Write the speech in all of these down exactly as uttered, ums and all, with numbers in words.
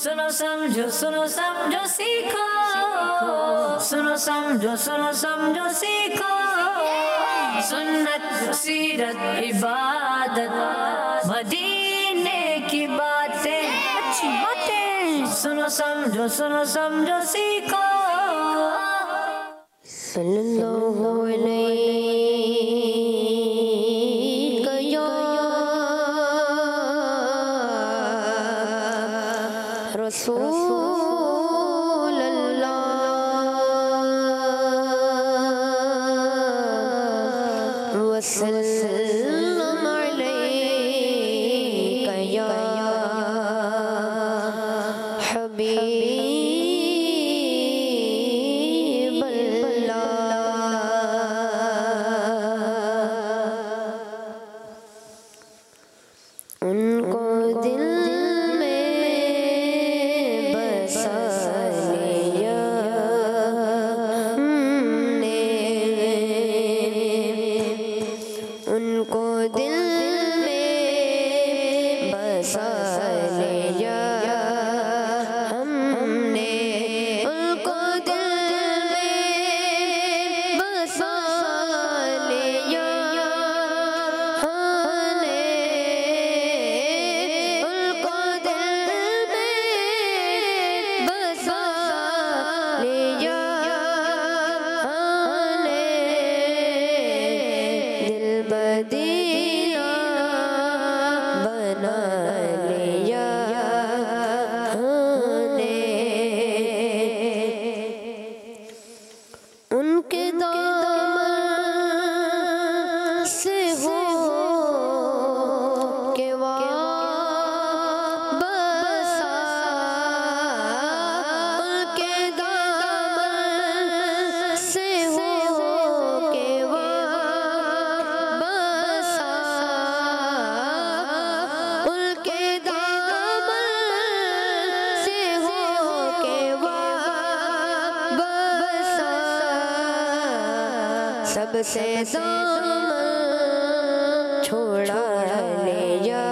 सुनो समझो सुनो समझो सीखो, सुनो समझो सुनो समझो सीखो, सुन्नत सीरत इबादत मदीने की बातें, अच्छी बातें। सुनो समझो सुनो समझो सीखो। सल्लल्लाहु अलैहि या रसूल अल्लाह वसल्लम अलैका या हबीब अल्लाह। उनको दिल उनको दिल में बसा लिया हमने, उनको दिल में बसा लिया हमने, उनको दिल में बसा लिया मदीना बना लिया हमने। उनके दामन से हो के वाबसा, उनके दामन से हो के सबसे दामन छोड़ा लिया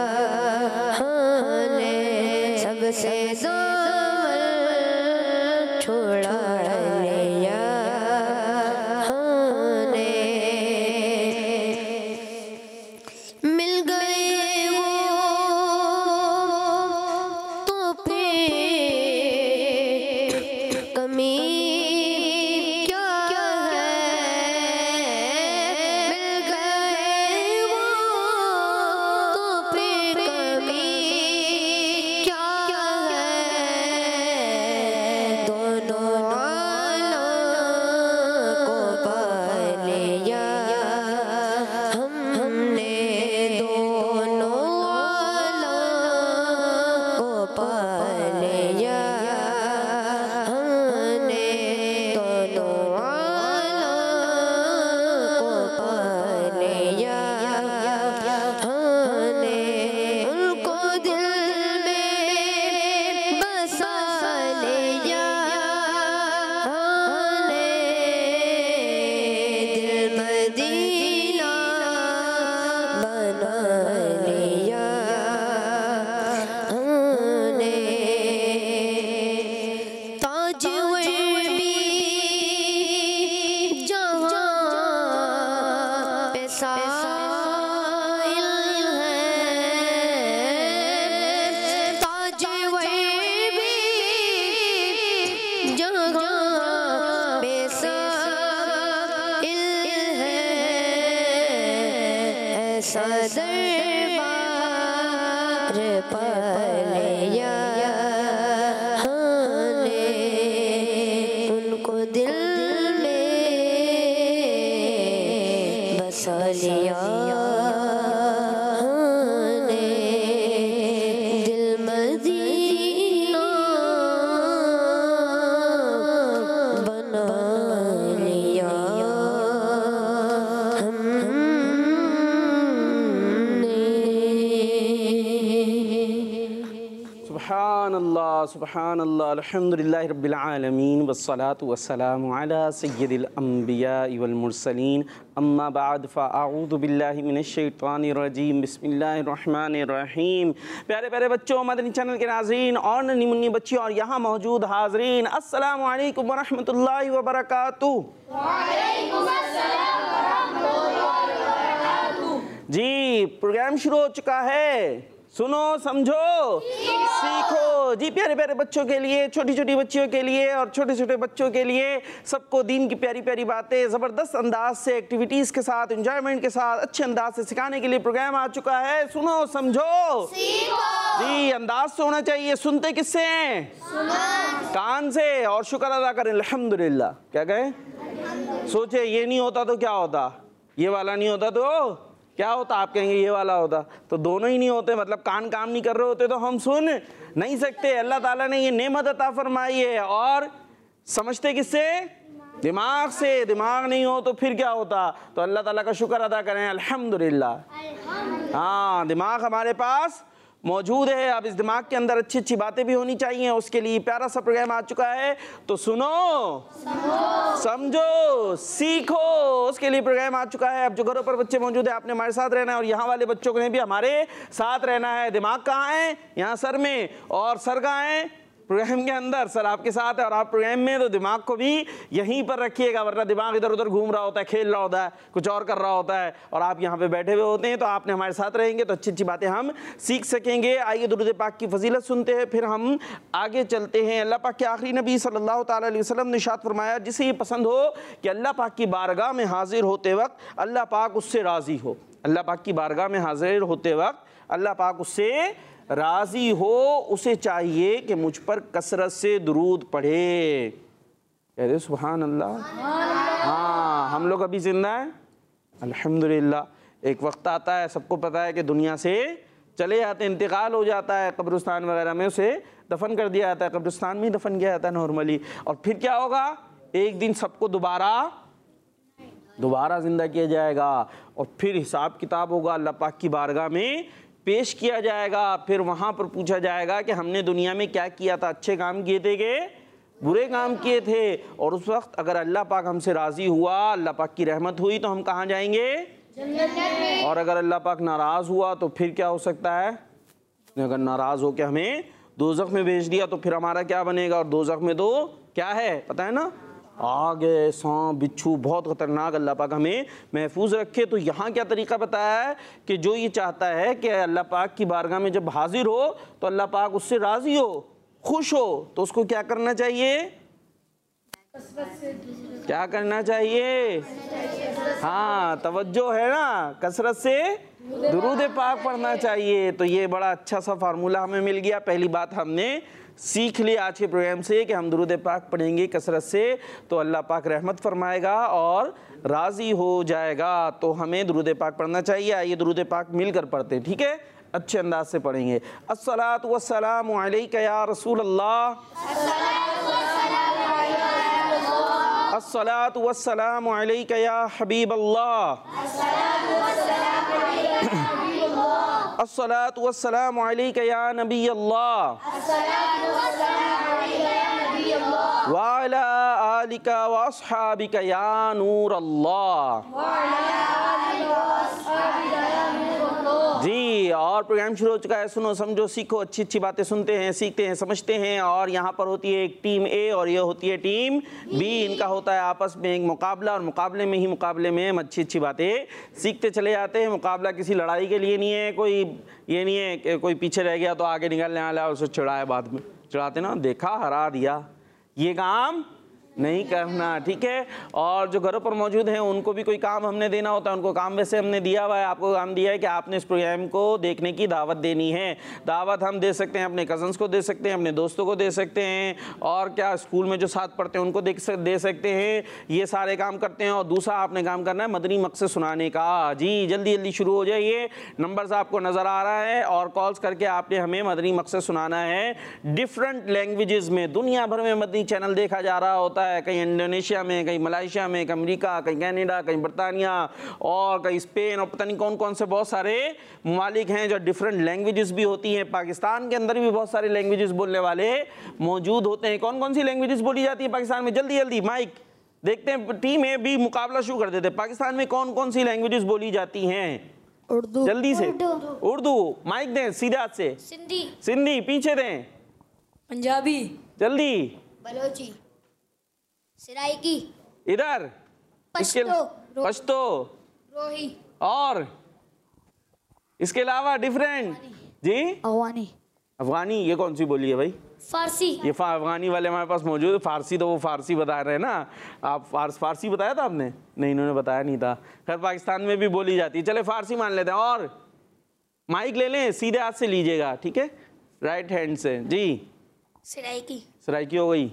हमने, सबसे दामन छोड़ा लिया हमने। मिल गए वो तो फिर कमी मदीना बना लिया हमने। ताज भी जहाँ पे साइल है, ताज भी जहाँ पे ऐसा दरबार पा लिया हमने, उनको दिल में बसा लिया हमने। दिल मदीना बना लिया हमने। सुभान अल्लाह सुभान अल्लाह अल्हम्दुलिल्लाहि रब्बिल आलमीन वस्सलातु वस्सलामु अला सय्यिदिल अंबिया वल मुरसलीन अम्मा बाद फ़अऊज़ु बिल्लाहि मिनश शैतानिर रजीम बिस्मिल्लाहिर रहमानिर रहीम। प्यारे प्यारे बच्चों, मदनी चैनल के नाज़रीन और नन्ही मुन्नी बच्चियों और यहाँ मौजूद हाज़रीन, अस्सलामु अलैकुम व रहमतुल्लाहि व बरकातुहू। जी, प्रोग्राम शुरू हो चुका है। सुनो समझो सीखो। जी प्यारे प्यारे बच्चों के लिए, छोटी छोटी बच्चियों के लिए और छोटे छोटे बच्चों के लिए, सबको दीन की प्यारी प्यारी बातें ज़बरदस्त अंदाज से, एक्टिविटीज़ के साथ, एंजॉयमेंट के साथ, अच्छे अंदाज से सिखाने के लिए प्रोग्राम आ चुका है। सुनो समझो सीखो। जी, अंदाज से होना चाहिए। सुनते किससे हैं? कान से। और शुक्र अदा करें अल्हम्दुलिल्लाह। क्या कहें? सोचे ये नहीं होता तो क्या होता, ये वाला नहीं होता तो क्या होता? आप कहेंगे ये वाला होता। तो दोनों ही नहीं होते, मतलब कान काम नहीं कर रहे होते तो हम सुन नहीं सकते। अल्लाह ताला ने ये नेमत अता फरमाई है। और समझते किससे? दिमाग से। दिमाग नहीं हो तो फिर क्या होता? तो अल्लाह ताला का शुक्र अदा करें अल्हम्दुलिल्लाह। हाँ, दिमाग हमारे पास मौजूद है। अब इस दिमाग के अंदर अच्छी अच्छी बातें भी होनी चाहिए, उसके लिए प्यारा सा प्रोग्राम आ चुका है। तो सुनो समझो सीखो, उसके लिए प्रोग्राम आ चुका है। अब जो घरों पर बच्चे मौजूद है, आपने हमारे साथ रहना है और यहाँ वाले बच्चों ने भी हमारे साथ रहना है। दिमाग कहाँ है? यहाँ सर में। और सर कहाँ है? प्रोग्राम के अंदर। सर आपके साथ है और आप प्रोग्राम में, तो दिमाग को भी यहीं पर रखिएगा, वरना दिमाग इधर उधर घूम रहा होता है, खेल रहा होता है, कुछ और कर रहा होता है और आप यहाँ पे बैठे हुए होते हैं। तो आपने हमारे साथ रहेंगे तो अच्छी अच्छी बातें हम सीख सकेंगे। आइए दुरूद पाक की फजीलत सुनते हैं, फिर हम आगे चलते हैं। अल्लाह पाक के आखिरी नबी सल्लल्लाहु ताला अलैहि वसल्लम ने इरशाद फरमाया, जिसे ये पसंद हो कि अल्लाह पाक की बारगाह में हाजिर होते वक्त अल्लाह पाक उससे राज़ी हो। अल्लाह पाक की बारगाह में हाजिर होते वक्त अल्लाह पाक उससे राज़ी हो, उसे चाहिए कि मुझ पर कसरत से दुरूद पढ़े। कहते सुभान अल्लाह। हाँ, हम लोग अभी जिंदा हैं अल्हम्दुलिल्लाह। एक वक्त आता है, सबको पता है कि दुनिया से चले जाते हैं, इंतकाल हो जाता है, कब्रिस्तान वगैरह में उसे दफन कर दिया जाता है, कब्रिस्तान में ही दफन किया जाता है नॉर्मली। और फिर क्या होगा? एक दिन सबको दोबारा दोबारा जिंदा किया जाएगा और फिर हिसाब किताब होगा, अल्लाह पाक की बारगाह में पेश किया जाएगा। फिर वहाँ पर पूछा जाएगा कि हमने दुनिया में क्या किया था, अच्छे काम किए थे कि बुरे काम किए थे। और उस वक्त अगर अल्लाह पाक हमसे राज़ी हुआ, अल्लाह पाक की रहमत हुई, तो हम कहाँ जाएंगे? और अगर अल्लाह पाक नाराज़ हुआ तो फिर क्या हो सकता है? अगर नाराज़ हो के हमें दोज़ख में भेज दिया तो फिर हमारा क्या बनेगा? और दोज़ख में तो क्या है पता है ना? आग है, सांप, बिच्छू, बहुत ख़तरनाक। अल्लाह पाक हमें महफूज रखे। तो यहाँ क्या तरीक़ा बताया है कि जो ये चाहता है कि अल्लाह पाक की बारगाह में जब हाजिर हो तो अल्लाह पाक उससे राज़ी हो, खुश हो, तो उसको क्या करना चाहिए? क्या करना चाहिए? हाँ, तवज्जो है ना, कसरत से दुरूद पाक पढ़ना चाहिए। तो ये बड़ा अच्छा सा फार्मूला हमें मिल गया। पहली बात हमने सीख लिया आज के प्रोग्राम से कि हम दुरूद पाक पढ़ेंगे कसरत से तो अल्लाह पाक रहमत फरमाएगा और राज़ी हो जाएगा। तो हमें दुरूद पाक पढ़ना चाहिए। आइए दुरूद पाक मिलकर पढ़ते हैं, ठीक है? अच्छे अंदाज से पढ़ेंगे। अस्सलातु वस्सलामु अलैका या रसूल अल्लाह, अस्सलातु वस्सलामु अलैका या हबीब अल्लाह, अस्सलातु वस्सलामु अलैका या नबी अल्लाह, व अला आलिका व अस्हाबिका या नूर अल्लाह। जी, और प्रोग्राम शुरू हो चुका है। सुनो समझो सीखो, अच्छी अच्छी बातें सुनते हैं, सीखते हैं, समझते हैं। और यहाँ पर होती है एक टीम ए और ये होती है टीम बी। इनका होता है आपस में एक मुकाबला और मुकाबले में ही मुकाबले में हम अच्छी अच्छी बातें सीखते चले जाते हैं। मुकाबला किसी लड़ाई के लिए नहीं है, कोई ये नहीं है कि कोई पीछे रह गया तो आगे निकलने वाला है, उसे चिढ़ाए, बाद में चिढ़ाते ना, देखा हरा दिया, ये काम नहीं करना, ठीक है? और जो घरों पर मौजूद हैं उनको भी कोई काम हमने देना होता है, उनको काम वैसे हमने दिया हुआ है। आपको काम दिया है कि आपने इस प्रोग्राम को देखने की दावत देनी है। दावत हम दे सकते हैं, अपने कज़न्स को दे सकते हैं, अपने दोस्तों को दे सकते हैं, और क्या स्कूल में जो साथ पढ़ते हैं उनको दे सकते हैं। ये सारे काम करते हैं। और दूसरा आपने काम करना है मदनी मकसद सुनाने का। जी, जल्दी जल्दी शुरू हो जाइए। नंबर्स आपको नज़र आ रहा है और कॉल्स करके आपने हमें मदनी मकसद सुनाना है डिफरेंट लैंग्वेजेस में। दुनिया भर में मदनी चैनल देखा जा रहा होता है, है, कहीं इंडोनेशिया में, कहीं मलेशिया में, कहीं अमेरिका, कहीं कनाडा, कहीं बरतानिया और कहीं स्पेन और पता नहीं कौन कौन से बहुत सारे ममालिक हैं जो डिफरेंट लैंग्वेजेस भी होती हैं। पाकिस्तान के अंदर भी बहुत सारे लैंग्वेजेस बोलने वाले मौजूद होते हैं। कौन कौन सी लैंग्वेजेस बोली जाती है पाकिस्तान में? जल्दी जल्दी माइक देखते हैं, टीम ए भी मुकाबला शुरू कर देते हैं। पाकिस्तान में कौन कौन सी लैंग्वेजेस बोली जाती हैं? उर्दू। जल्दी से। उर्दू। माइक दें सीधे हाथ से। सिंधी। सिंधी। पीछे दें। पंजाबी। जल्दी। बलोची। सराइकी। इधर। पश्तो। इसके- पश्तो। रोही। और इसके अलावा डिफरेंट जी। अफगानी। अफगानी ये कौन सी बोली है भाई? फारसी। ये फा- अफगानी वाले हमारे पास मौजूद है। फारसी तो वो फारसी बता रहे हैं ना आप। फारस फारसी बताया था आपने? नहीं, इन्होंने बताया नहीं था। खैर पाकिस्तान में भी बोली जाती है। चले फारसी मान लेते हैं। और माइक ले लें, सीधे हाथ से लीजिएगा, ठीक है, राइट हैंड से जी। सराइकी। सराइकी हो गई।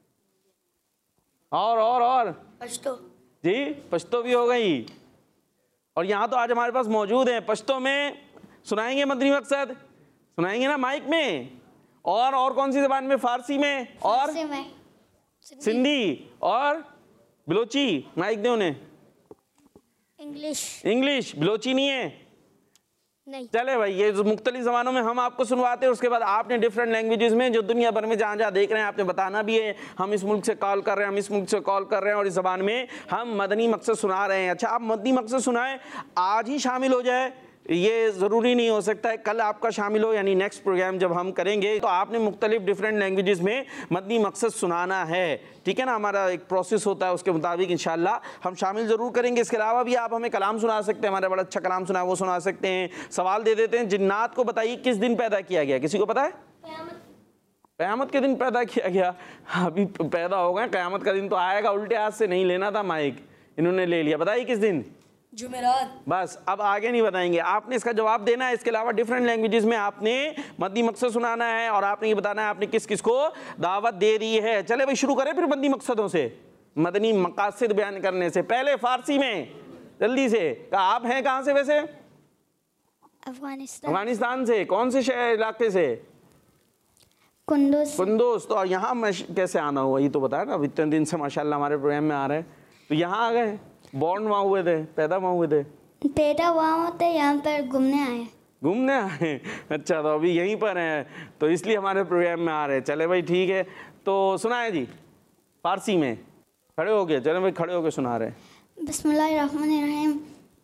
और और और पश्तो। जी पश्तो भी हो गई। और यहाँ तो आज हमारे पास मौजूद है। पश्तो में सुनाएंगे मदनी मकसद, सुनाएंगे ना माइक में। और और कौन सी जबान में? फारसी में और में। सिंधी और बलोची। माइक दे उन्हें। इंग्लिश। इंग्लिश। बलोची नहीं है? नहीं। चले भाई, ये जो मुख्तलिफ ज़बानों में हम आपको सुनवाते हैं, उसके बाद आपने डिफरेंट लैंग्वेजेस में जो दुनिया भर में जहाँ जहाँ देख रहे हैं आपने बताना भी है। हम इस मुल्क से कॉल कर रहे हैं, हम इस मुल्क से कॉल कर रहे हैं और इस ज़बान में हम मदनी मकसद सुना रहे हैं। अच्छा, आप मदनी मकसद सुनाएं, आज ही शामिल हो जाए ये ज़रूरी नहीं हो सकता है, कल आपका शामिल हो, यानी नेक्स्ट प्रोग्राम जब हम करेंगे तो आपने मुख्तलिफ डिफरेंट लैंग्वेजेस में मदनी मकसद सुनाना है, ठीक है ना। हमारा एक प्रोसेस होता है, उसके मुताबिक इंशाल्लाह हम शामिल ज़रूर करेंगे। इसके अलावा भी आप हमें कलाम सुना सकते हैं, हमारा बड़ा अच्छा कलाम सुना है वो सुना सकते हैं। सवाल दे देते हैं, जिन्नात को बताइए किस दिन पैदा किया गया? किसी को पता है? क़यामत के दिन पैदा किया गया। अभी पैदा हो गए, क़यामत का दिन तो आएगा। उल्टे हाथ से नहीं लेना था माइक, इन्होंने ले लिया। बताइए किस दिन? जुमेरात। बस अब आगे नहीं बताएंगे, आपने इसका जवाब देना है। इसके अलावा डिफरेंट लैंग्वेजेस में आपने मदनी मकसद सुनाना है और आपने ये बताना है आपने किस किस को दावत दे दी है। चले भाई शुरू करें फिर मदनी मकसदों से, मदनी मकासद बयान करने से पहले फारसी में जल्दी से। आप हैं कहाँ से वैसे? अफगानिस्तान। अफगानिस्तान से। कौन से शहर इलाके से? कुंदूज। कुंदूज। तो यहाँ में कैसे आना हुआ ये तो बताया ना। इतने दिन से माशाल्लाह हमारे प्रोग्राम में आ रहे हैं, तो यहाँ आ गए। बॉर्न वहाँ हुए थे, पैदा वहाँ हुए थे? पैदा वहाँ होते, यहाँ पर घूमने आए। घूमने आए? अच्छा, तो अभी यहीं पर हैं तो इसलिए हमारे प्रोग्राम में आ रहे हैं। चले भाई ठीक है, तो सुनाए जी फारसी में। खड़े हो गए, चले भाई खड़े हो गए सुना रहे हैं। बिस्मिल्लाहिर्रहमानिर्रहीम।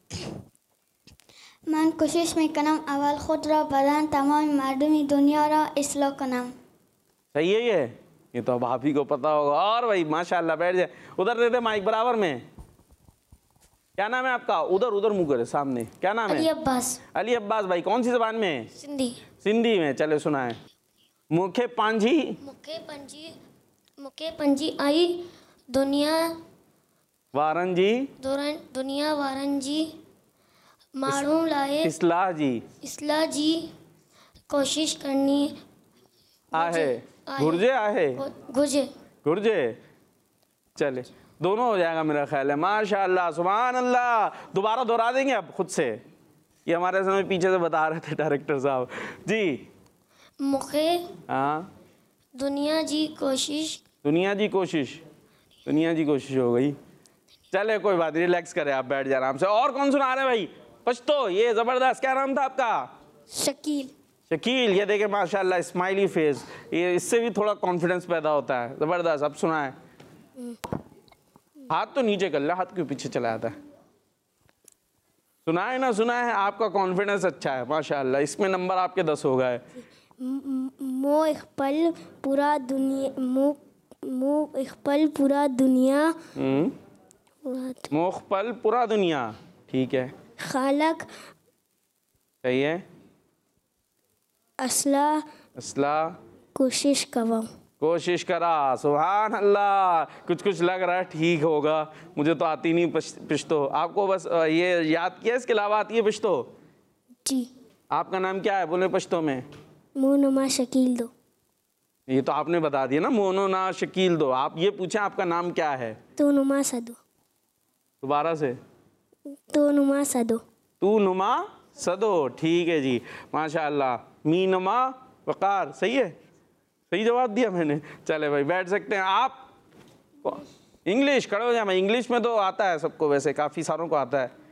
मैं कोशिश में कनम अवल खुद रा बदान तमाम मर्दमी दुनिया रा इसलो कनम। सही है ये ये तो अब आप ही को पता होगा। और भाई माशाल्लाह, बैठ जाए, उधर दे दे माइक बराबर में। क्या नाम है आपका? उधर उधर मुँह करे सामने। क्या नाम है? अली अब्बास। अली अब्बास भाई। कौन सी जबान में? सिंधी। सिंधी में। चले सुनाए। मुखे पांजी। मुखे पंजी मुखे पंजी आई दुनिया वारन जी। दुरन दुनिया वारन जी मालूम लाए इस्लाह जी। इसला जी कोशिश करनी आहे। गुर्जे आहे। गुजे। गुर्जे। चले, दोनों हो जाएगा मेरा ख्याल है। माशाल्लाह, सुभान अल्लाह। दोबारा दोहरा देंगे आप खुद से, ये हमारे समय पीछे से बता रहे थे डायरेक्टर साहब जी। मुखे हाँ। दुनिया जी कोशिश। दुनिया जी कोशिश। दुनिया जी कोशिश हो गई। चले कोई बात नहीं, रिलैक्स करें आप, बैठ जाए आराम से। और कौन सुना रहे भाई? पश्तो। ये जबरदस्त। क्या नाम था आपका? शकील। शकील। ये देखे माशाल्लाह स्माइली फेस, ये इससे भी थोड़ा कॉन्फिडेंस पैदा होता है। जबरदस्त। अब सुनाए। हाथ तो नीचे कर ले, हाथ क्यों पीछे चला जाता है? सुना है ना? सुना है। आपका कॉन्फिडेंस अच्छा है माशाल्लाह, इसमें नंबर आपके दस हो गए। मो इकपल पूरा दुनिया मो मो इकपल पूरा दुनिया मुखपल पूरा दुनिया। ठीक है, खालक सही है। असला असला कोशिश कवा। कोशिश करा। सुभान अल्लाह। कुछ कुछ लग रहा है ठीक होगा, मुझे तो आती नहीं पश्तो। आपको बस ये याद किया, इसके अलावा आती है पश्तो? जी। आपका नाम क्या है बोले पश्तो में? मोनुमा शकील दो। ये तो आपने बता दिया ना, मोनो ना शकील दो। आप ये पूछें आपका नाम क्या है? तो नुमा सदो। दोबारा से। तो नुमा सदो। तू नुमा सदो। ठीक है जी, माशाअल्लाह। मी नुमा वकार। सही है, सही जवाब दिया मैंने। चले भाई बैठ सकते हैं आप। इंग्लिश खड़े हो जाए। इंग्लिश में तो आता है सबको, वैसे काफ़ी सारों को आता है।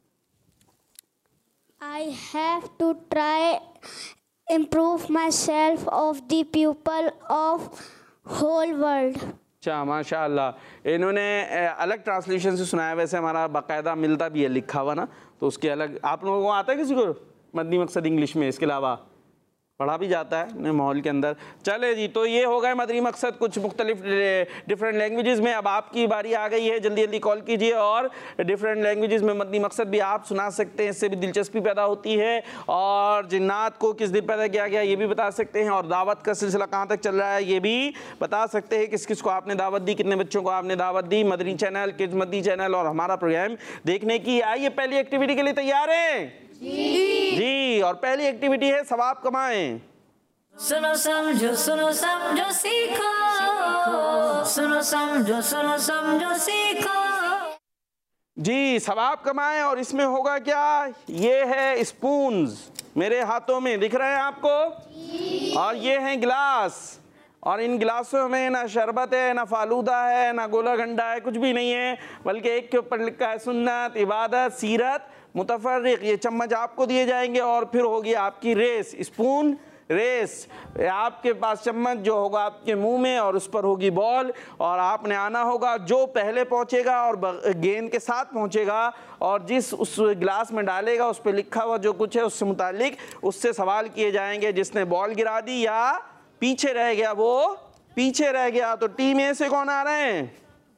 I have to try improve myself of the pupil of whole world. अच्छा, माशाल्लाह। इन्होंने ए, अलग ट्रांसलेशन से सुनाया, वैसे हमारा बाकायदा मिलता भी है लिखा हुआ ना, तो उसके अलग। आप लोगों को आता है किसी को मदनी मकसद इंग्लिश में? इसके अलावा पढ़ा भी जाता है ने माहौल के अंदर। चले जी, तो ये हो गए मदनी मकसद कुछ मुख्तलिफ डिफरेंट लैंग्वेजेस में। अब आपकी बारी आ गई है, जल्दी जल्दी कॉल कीजिए और डिफरेंट लैंग्वेजेस में मदनी मकसद भी आप सुना सकते हैं, इससे भी दिलचस्पी पैदा होती है। और जिन्नात को किस दिन पैदा किया गया ये भी बता सकते हैं, और दावत का सिलसिला कहाँ तक चल रहा है ये भी बता सकते हैं, किस किस को आपने दावत दी, कितने बच्चों को आपने दावत दी। Madani channel, kids Madani channel और हमारा प्रोग्राम देखने की। आइए पहली एक्टिविटी के लिए तैयार हैं? जी जी। और पहली एक्टिविटी है सवाब कमाएं। सुनो समझो सुनो समझो सीखो, सुनो समझो सुनो समझो सीखो। जी, सवाब कमाएं। और इसमें होगा क्या? ये है स्पून्स मेरे हाथों में दिख रहे हैं आपको, और ये हैं गिलास, और इन गिलासों में ना शरबत है, ना फालूदा है, ना गोला गंडा है, कुछ भी नहीं है, बल्कि एक के ऊपर लिखा है सुन्नत, इबादत, सीरत, मुतफर्रिक। ये चम्मच आपको दिए जाएंगे और फिर होगी आपकी रेस, स्पून रेस। आपके पास चम्मच जो होगा आपके मुंह में और उस पर होगी बॉल, और आपने आना होगा। जो पहले पहुंचेगा और गेंद के साथ पहुंचेगा और जिस उस गिलास में डालेगा उस पर लिखा हुआ जो कुछ है उससे मुतालिक उससे सवाल किए जाएंगे। जिसने बॉल गिरा दी या पीछे रह गया वो पीछे रह गया। तो टीम ए से कौन आ रहे हैं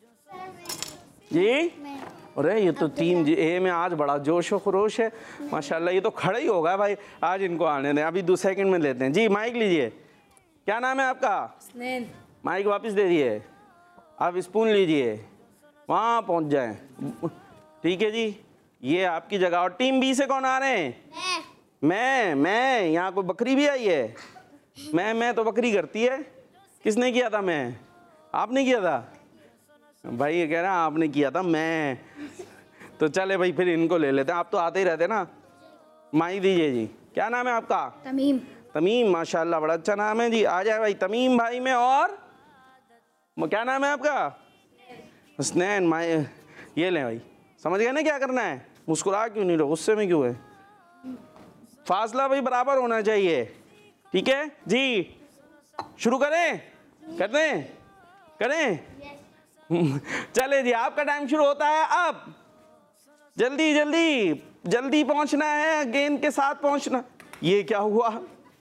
जी? अरे ये तो टीम ए में आज बड़ा जोश व खरोश है माशाल्लाह। ये तो खड़ा ही होगा भाई, आज इनको आने दें। अभी दो सेकंड में लेते हैं जी। माइक लीजिए, क्या नाम है आपका? स्नेन। माइक वापस दे दिए। अब स्पून लीजिए, वहाँ पहुँच जाएं। ठीक है जी, ये आपकी जगह। और टीम बी से कौन आ रहे हैं? मैं मैं यहाँ कोई बकरी भी आई है? मैं मैं तो बकरी करती है। किसने किया था? मैं। आपने किया था भाई? ये कह रहा है आपने किया था। मैं तो चले भाई फिर इनको ले लेते हैं, आप तो आते ही रहते ना। माई दीजिए जी। क्या नाम है आपका? तमीम। तमीम, माशाल्लाह बड़ा अच्छा नाम है जी। आ जाए भाई तमीम भाई में। और क्या नाम है आपका? हसनैन। माई ये ले भाई, समझ गए ना क्या करना है? मुस्कुरा क्यों नहीं रहो, गुस्से में क्यों है? फासला भाई बराबर होना चाहिए, ठीक है जी। शुरू करें? कर दें? करें? चले जी, आपका टाइम शुरू होता है अब। जल्दी जल्दी जल्दी पहुंचना है, गेंद के साथ पहुंचना। ये क्या हुआ?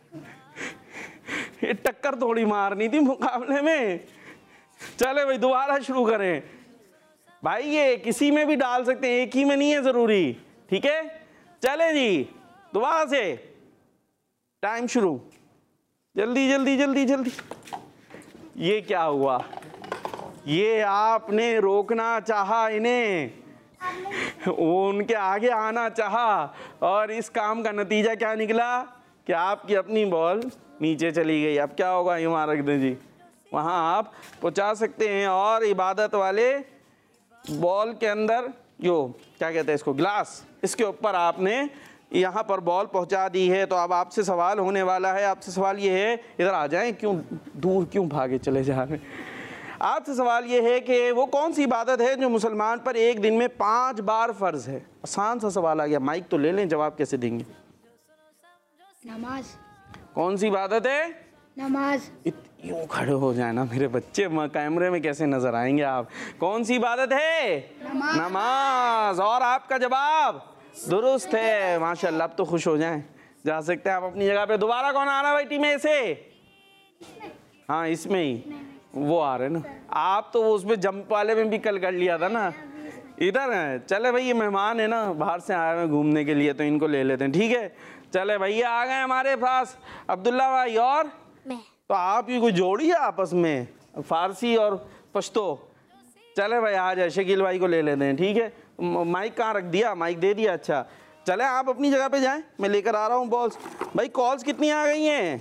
ये टक्कर थोड़ी मारनी थी मुकाबले में। चले भाई दोबारा शुरू करें। भाई ये किसी में भी डाल सकते हैं, एक ही में नहीं है जरूरी, ठीक है। चले जी दोबारा से, टाइम शुरू। जल्दी जल्दी जल्दी जल्दी। ये क्या हुआ? ये आपने रोकना चाहा इन्हें, वो उनके आगे आना चाहा, और इस काम का नतीजा क्या निकला कि आपकी अपनी बॉल नीचे चली गई। अब क्या होगा? यूँ रख दें जी, वहाँ आप पहुँचा सकते हैं। और इबादत वाले बॉल के अंदर जो क्या कहते हैं इसको, ग्लास, इसके ऊपर आपने यहाँ पर बॉल पहुँचा दी है। तो अब आपसे सवाल होने वाला है। आपसे सवाल ये है, इधर आ जाएं, क्यों दूर क्यों भागे चले जा रहे हैं। आपसे सवाल ये है कि वो कौन सी इबादत है जो मुसलमान पर एक दिन में पांच बार फर्ज है? आसान सा सवाल आ गया। माइक तो ले लें, जवाब कैसे देंगे? नमाज। कौन सी इबादत है? नमाज। यूँ खड़े हो जाए ना मेरे बच्चे, कैमरे में कैसे नजर आएंगे आप। कौन सी इबादत है? नमाज। नमाज। और आपका जवाब दुरुस्त है माशाल्लाह। अब तो खुश हो जाएं, जा सकते हैं आप अपनी जगह पे। दोबारा कौन आ रहा है भाई टीम ए से? हाँ इसमें ही वो आ रहे ना। आप तो वो उसमें जंप वाले में भी कल कर लिया था ना। इधर है। चले भाई, ये मेहमान है ना, बाहर से आए हुए घूमने के लिए, तो इनको ले लेते हैं, ठीक है। चले भैया आ गए हमारे पास, अब्दुल्ला भाई और मैं। तो आप ही कोई जोड़ी है आपस में, फारसी और पश्तो। चले भाई आ जाए, शकील भाई को ले लेते हैं, ठीक है। माइक कहाँ रख दिया? माइक दे दिया, अच्छा। चले आप अपनी जगह पे जाएं, मैं लेकर आ रहा हूँ बॉल्स। भाई कॉल्स कितनी आ गई हैं?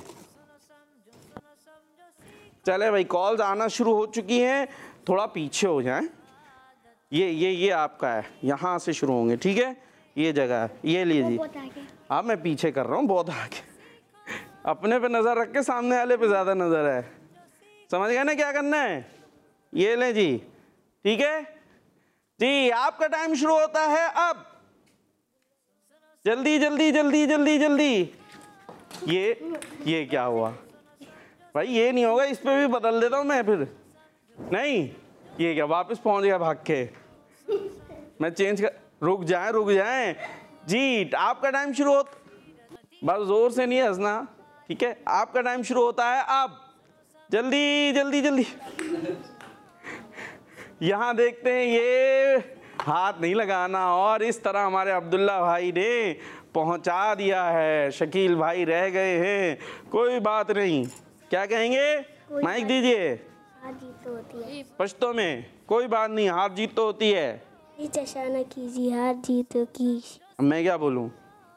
चले भाई कॉल्स आना शुरू हो चुकी हैं। थोड़ा पीछे हो जाएं। ये ये ये आपका है, यहाँ से शुरू होंगे, ठीक है। ये जगह है, ये लीजिए। हाँ मैं पीछे कर रहा हूँ, बहुत आगे। अपने पे नज़र रख के सामने वाले पे ज़्यादा नज़र है। समझ गए ना क्या करना है? ये लें जी। ठीक है जी, आपका टाइम शुरू होता है अब। जल्दी जल्दी जल्दी जल्दी जल्दी। ये ये क्या हुआ भाई, ये नहीं होगा, इस पे भी बदल देता हूँ मैं फिर। नहीं, ये क्या वापस पहुंच गया भाग के। मैं चेंज कर, रुक जाए रुक जाए जी, आपका टाइम शुरू हो, बस जोर से नहीं हंसना, ठीक है। आपका टाइम शुरू होता है अब। जल्दी जल्दी जल्दी। यहाँ देखते हैं, ये हाथ नहीं लगाना। और इस तरह हमारे अब्दुल्ला भाई ने पहुंचा दिया है, शकील भाई रह गए हैं, कोई बात नहीं। क्या कहेंगे, माइक दीजिए। हार जीत तो होती है, पश्तो में कोई बात नहीं, हार जीत तो होती है। चशा न कीजिए, हार जीत की। मैं क्या बोलूं?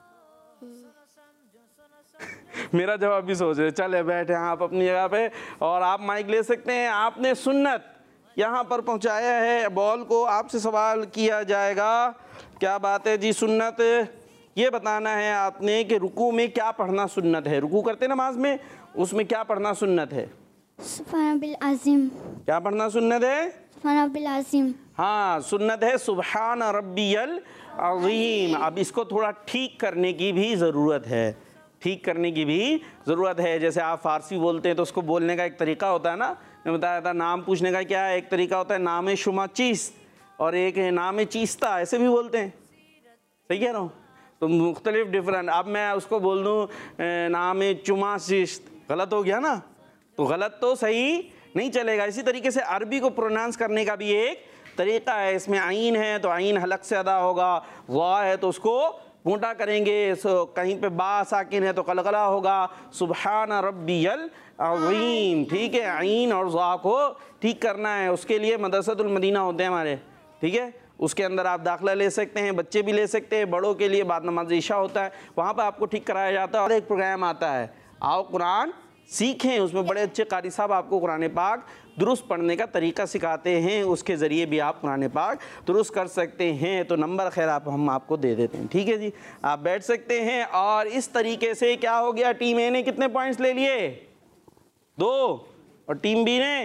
मेरा जवाब भी सोच रहे। चले बैठे आप अपनी जगह पे और आप माइक ले सकते हैं। आपने सुन्नत यहाँ पर पहुँचाया है, बॉल को आपसे सवाल किया जाएगा। क्या बात है जी, सुन्नत ये बताना है आपने कि रुकू में क्या पढ़ना सुन्नत है। रुकू करते नमाज में, उसमें क्या पढ़ना सुन्नत है? सुभान बिल आज़िम। क्या पढ़ना सुन्नत है? सुभान बिल आज़िम। हाँ, सुन्नत है सुबहान रब्बियल अज़ीम। अब इसको थोड़ा ठीक करने की भी ज़रूरत है, ठीक करने की भी ज़रूरत है। जैसे आप फारसी बोलते हैं तो उसको बोलने का एक तरीका होता है ना, मैं बताया था। नाम पूछने का क्या है, एक तरीका होता है नाम शुमा चीस, और एक है नाम चीस्ता, ऐसे भी बोलते हैं। सही कह रहा हूँ? तो मुख्तलिफ डिफरेंट। अब मैं उसको बोल दूँ नाम चुमा चिस्त, गलत हो गया ना, तो गलत तो सही नहीं चलेगा। इसी तरीके से अरबी को प्रोनाउंस करने का भी एक तरीका है। इसमें आइन है तो आइन हलक से अदा होगा, वाह है तो उसको मोटा करेंगे, सो कहीं पे बा साकिन है तो कलकला होगा। सुबहान रब्बियल अज़ीम, ठीक है। आइन और ज़ा को ठीक करना है, उसके लिए मदरसतुल मदीना होते हैं हमारे, ठीक है। उसके अंदर आप दाखिला ले सकते हैं, बच्चे भी ले सकते हैं। बड़ों के लिए बाद नमाज इशा होता है, वहाँ पर आपको ठीक कराया जाता है। और एक प्रोग्राम आता है आओ कुरान सीखें, उसमें बड़े अच्छे कारी साहब आपको कुरान पाक दुरुस्त पढ़ने का तरीका सिखाते हैं, उसके ज़रिए भी आप कुरान पाक दुरुस्त कर सकते हैं। तो नंबर खैर आप हम आपको दे देते हैं, ठीक है जी। आप बैठ सकते हैं। और इस तरीके से क्या हो गया, टीम ए ने कितने पॉइंट्स ले लिए? दो। और टीम बी ने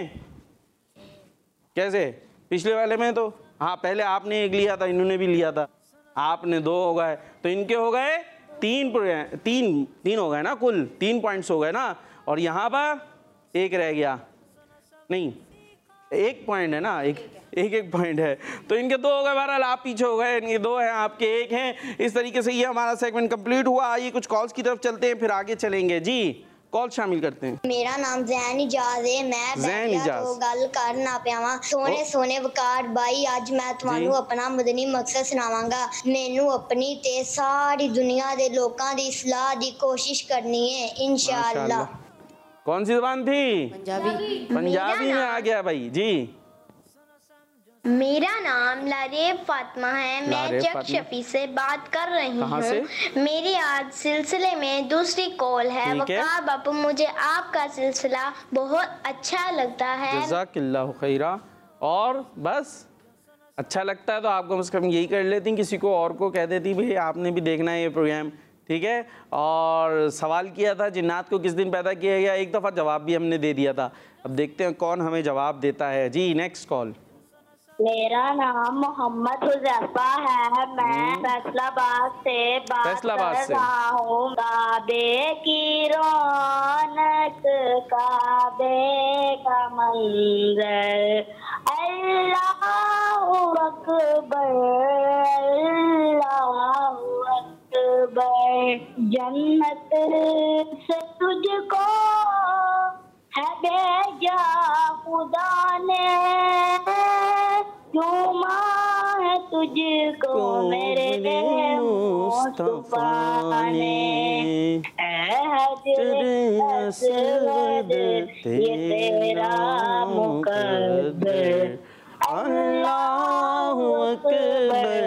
कैसे? पिछले वाले में तो हाँ, पहले आपने एक लिया था, इन्होंने भी लिया था, आपने दो हो गए, तो इनके हो गए तीन तीन तीन हो गए ना, कुल तीन पॉइंट्स हो गए ना। और यहाँ पर एक रह गया, नहीं एक पॉइंट है ना, एक एक एक पॉइंट है, तो इनके दो हो गए। बहरहाल आप पीछे हो गए, इनके दो हैं, आपके एक हैं। इस तरीके से ये हमारा सेगमेंट कंप्लीट हुआ। आइए कुछ कॉल्स की तरफ चलते हैं, फिर आगे चलेंगे जी। कॉल शामिल करते हैं। मेरा नाम जैन इजाज है, मैं जैन इजाज तो गल करना पियावा। सोने सोने वकार भाई, अज मैं तुहानू अपना मदनी मकसद सुनावांगा। मैनू अपनी ते सारी दुनिया दे लोकां दी इस्लाह दी कोशिश करनी है इंशाअल्लाह। कौन सी ज़बान थी? पंजाबी। पंजाबी में आ गया भाई जी। मेरा नाम लारेब फातिमा है, मैं लारेब चक फातिमा। शफी से बात कर रही कहाँ से? हूँ। मेरी आज सिलसिले में दूसरी कॉल है। ठीक है। वकार बापू, मुझे आपका सिलसिला बहुत अच्छा लगता है। जज़ाकिल्लाहु खैरा। और बस अच्छा लगता है तो आप कम से कम यही कर लेती, किसी को और को कह देती भाई आपने भी देखना है ये प्रोग्राम, ठीक है। और सवाल किया था जिन्नात को किस दिन पैदा किया गया, एक दफ़ा जवाब भी हमने दे दिया था। अब देखते हैं कौन हमें जवाब देता है जी। Next call. मेरा नाम मोहम्मद हुज़ैफा है, मैं फैसलाबाद से बात फैसलाबाद कर से। रहा हूँ। काबे की रौनक, काबे का मंजर, अल्लाहु अकबर, अल्लाहु अकबर। जन्नत से तुझको है भेजा खुदा ने, चूमा है तुझको मेरे मुस्तफा ने। अहद असवद ये तेरा मुकद्दर, अल्लाहु अकबर,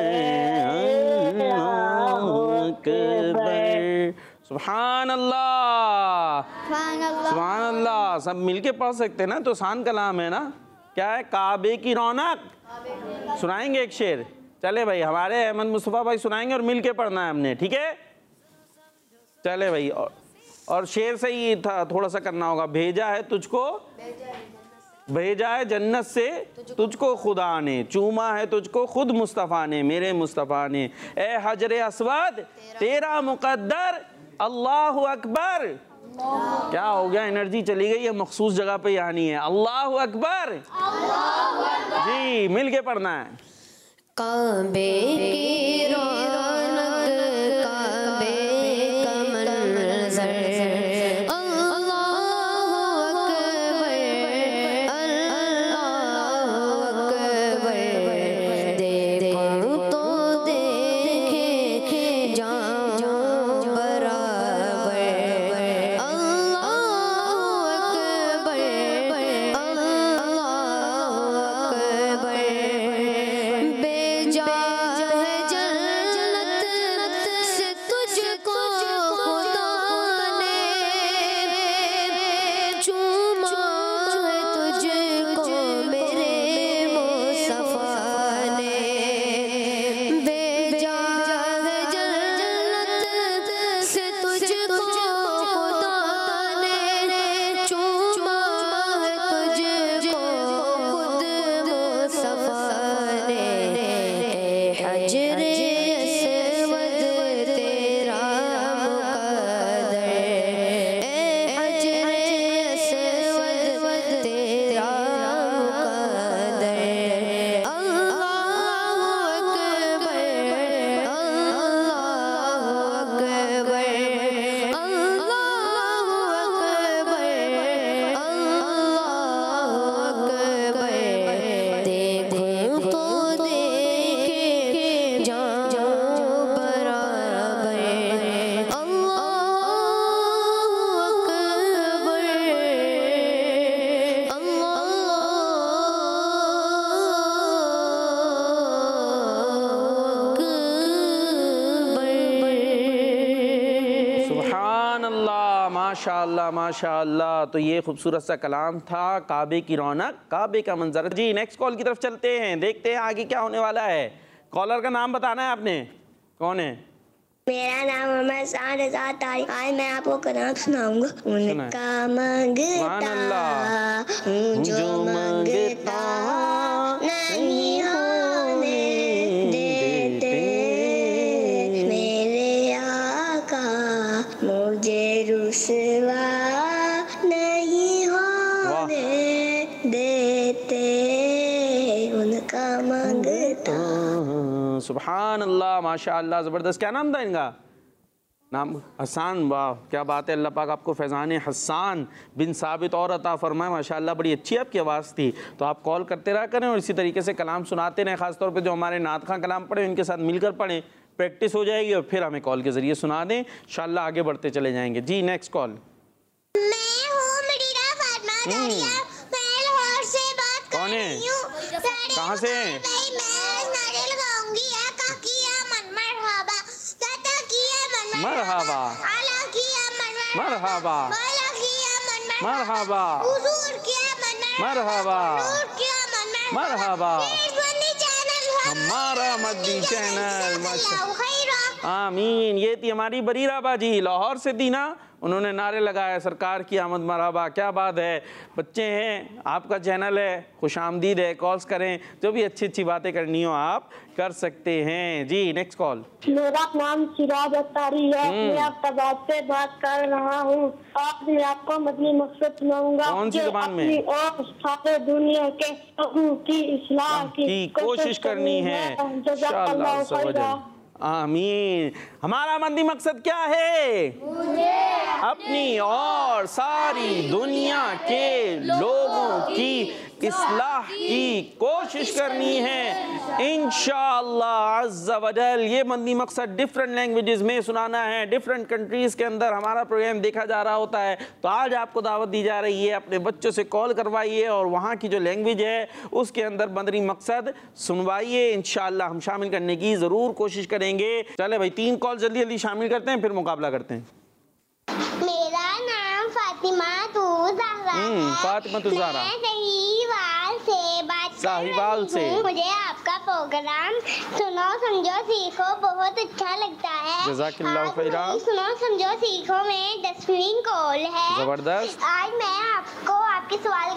अल्लाहु अकबर। सुभान अल्लाह, सुभान अल्लाह। सब मिलके पढ़ सकते हैं ना, तो आसान कलाम है ना। क्या है? काबे की रौनक। सुनाएंगे एक शेर? चले भाई, हमारे अहमद मुस्तफ़ा भाई सुनाएंगे और मिलके पढ़ना है हमने, ठीक है। चले भाई। और, और शेर से ही था थोड़ा सा करना होगा। भेजा है तुझको भेजा है जन्नत से तुझको खुदा ने, चूमा है तुझको खुद मुस्तफ़ा ने, मेरे मुस्तफ़ा ने। ए हजरे अस्वद तेरा मुकद्दर, अल्लाहु अकबर। क्या हो गया, एनर्जी चली गई है, मखसूस जगह पे आनी है। अल्लाहु अकबर, जी मिल के पढ़ना है। काबे की रौनक, काबे का मंजर, अल्लाहु अकबर, अल्लाहु अकबर। देखूं तो देखे जाऊं बराबर, अल्लाहु अकबर, अल्लाहु अकबर। बेजा है जन्नत से तुझको खुदा ने, चूमा है तुझको मेरे मुस्तफ़ा ने। बेजा है जन्नत से तुझको खुदा ने, चूमा है तुझको खुद मुस्तफ़ा ने। हजरे अस्वद तेरा मुकद्दर, हजरे अस्वद तेरा मुकद्दर। अल्लाहु अकबर, अल्लाहु अकबर, अल्लाहु अकबर, अल्लाहु अकबर। देखूं तो देखे जाऊं बराबर, अल्लाहु अकबर, अल्लाहु अकबर। सुभान अल्लाह, माशाअल्लाह माशाअल्लाह। तो ये खूबसूरत सा कलाम था, काबे की रौनक, काबे का मंजर। जी नेक्स्ट कॉल की तरफ चलते हैं, देखते हैं आगे क्या होने वाला है। कॉलर का नाम बताना है आपने, कौन है? मेरा नाम मोहम्मद साद रज़ा तारिक। आज मैं आपको कलाम सुनाऊंगा। उनका सुभान मंगता अल्लाह। हूँ जो मंगता नहीं होने देते, मेरे आका मुझे रुसवा नहीं होने देते, उनका मंगता। सुभान अल्लाह माशाअल्लाह, ज़बरदस्त। क्या नाम था इनका? नाम हसन। वाह क्या बात है, अल्लाह पाक आपको फैज़ान हसन बिन साबित और अता फरमाए। माशाअल्लाह बड़ी अच्छी आपकी आवाज़ थी। तो आप कॉल करते रहा करें और इसी तरीके से कलाम सुनाते रहें, ख़ासतौर पे जो हमारे नात खां कलाम पढ़े इनके साथ मिलकर पढ़ें, प्रैक्टिस हो जाएगी और फिर हमें कॉल के ज़रिए सुना दें, इंशाअल्लाह आगे बढ़ते चले जाएंगे। जी नेक्स्ट कॉल। मैं हूँ मदीना फातिमा दारिया, मैं लाहौर से बात कर कौन है? रही हूँ। कहाँ से? भाई मैं नारे लगाऊंगी, या काकिया मन मरहबा, ताता किया मन मरहबा, आला किया मन मरहबा, वाला किया मन मरहबा, हुजूर किया मन मरहबा, नूर किया मन मरहबा। मदनी चैनल हमारा मदनी चैनल, अल्लाह खैरा। आमीन। ये थी हमारी बरीरा बाजी, लाहौर से थी ना, उन्होंने नारे लगाए सरकार की आमद मरहबा। क्या बात है, बच्चे हैं, आपका चैनल है, खुश आमदीद है, कॉल्स करें, जो भी अच्छी अच्छी बातें करनी हो आप कर सकते हैं। जी नेक्स्ट कॉल। मेरा नाम सिराज अत्तारी है, मैं अब्ताबाद से बात कर रहा हूँ। आज मैं आपको मदनी मकसद सुनाऊंगा। कौन सी ज़बान में? अपनी और सारे दुनिया के लोगों की इस्लाह की की कोशिश करनी है, इंशाअल्लाह सवजल। आमीन। हमारा मदनी मकसद क्या है? अपनी और सारी दुनिया के लोगों की इस्लाह की कोशिश करनी है इंशाअल्लाह अज़्ज़ा वजल। ये मदनी मकसद डिफरेंट लैंग्वेजेस में सुनाना है, डिफरेंट कंट्रीज़ के अंदर हमारा प्रोग्राम देखा जा रहा होता है। तो आज आपको दावत दी जा रही है, अपने बच्चों से कॉल करवाइए और वहाँ की जो लैंग्वेज है उसके अंदर मदनी मकसद सुनवाइए। इंशाअल्लाह हम शामिल करने की ज़रूर कोशिश करेंगे। चले भाई, तीन कॉल जल्दी जल्दी शामिल करते हैं, फिर मुकाबला करते हैं। मेरा नाम फातिमा तू ज़हरा है। फातिमा तू ज़हरा। मैं साहिवाल से बात कर साहिवाल रही से। हूँ। मुझे आपका प्रोग्राम सुनो समझो सीखो बहुत अच्छा लगता है। जज़ाकिल्लाहु आज खैरा। मेरी सुनो समझो सीखो में दसवीं कॉल है। जबरदस्त। आज मैं आपको आपके सवाल का जवाब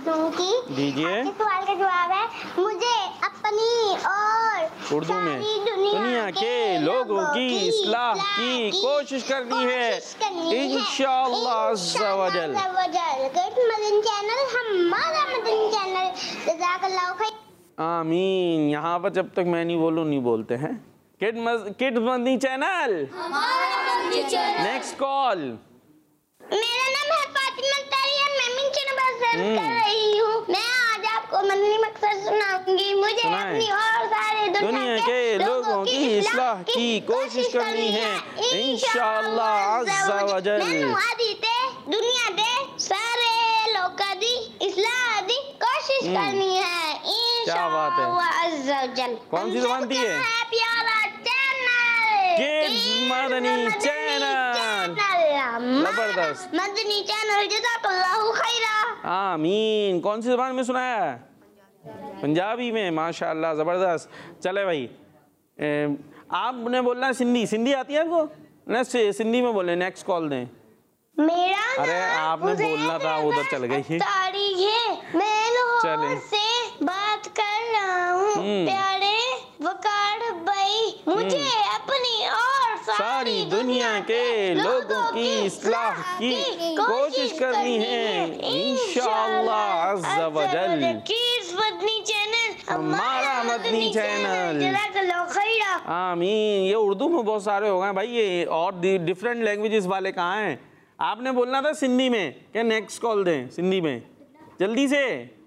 दूंगी। दीजिए। आपके सवाल का जवाब है मुझे अपनी और उर्दू में सारी दुनिया, दुनिया के लोगों की इस्लाह की कोशिश करनी है इंशाअल्लाह अज़्ज़ा वजल। मदन चैनल हमारा मदन चैनल। जज़ाकल्लाहु खैर। आमीन। यहाँ पर जब तक मैं नहीं बोलूँ नहीं बोलते हैं। Kid kids Madani channel. Next call. मेरा नाम है फातिमा तारिया, मैं मिंचन बसर कर रही हूँ। मैं आज आपको मदनी मकसद सुनाऊंगी। मुझे अपनी और सारे दुनिया, दुनिया के लोगों की इस्लाह की कोशिश करनी है इंशाअल्लाह अज़्ज़ा वजल। मैनू आदी ते दुनिया दे सारे लोकां दी इस्लाह दी कोशिश करनी है क्या बात है। इंशाअल्लाह अज़्ज़ा वजल। कौन सी ज़बान थी ये? प्यारा चैनल किड्स मदनी चैनल। जबरदस्त। मदनी चैनल जज़ाकल्लाहु खैरा। आमीन। कौन सी ज़बान में सुनाया है? पंजाबी में। माशाअल्लाह ज़बरदस्त। चले भाई ए, आपने बोलना है सिंधी। सिंधी आती है आपको? ना सिंधी में बोले। नेक्स्ट कॉल दें। मेरा अरे आपने बोलना था उधर चल गई। तारीख है मैं लाहौर से बात कर रहा हूँ। प्यारे वकार भाई मुझे अपनी और सारी दुनिया के लोगों की इस्लाह की कोशिश करनी है इंशाअल्लाह अज़्ज़ा वजल। किड्स मदनी चैनल हमारा मदनी चैनल। जज़ाकल्लाहु खैरा। आमीन। ये उर्दू में बहुत सारे हो गए भाई। ये और डिफरेंट लैंग्वेजेस वाले कहाँ हैं? आपने बोलना था सिंधी में। क्या नेक्स्ट कॉल दें सिंधी में जल्दी से?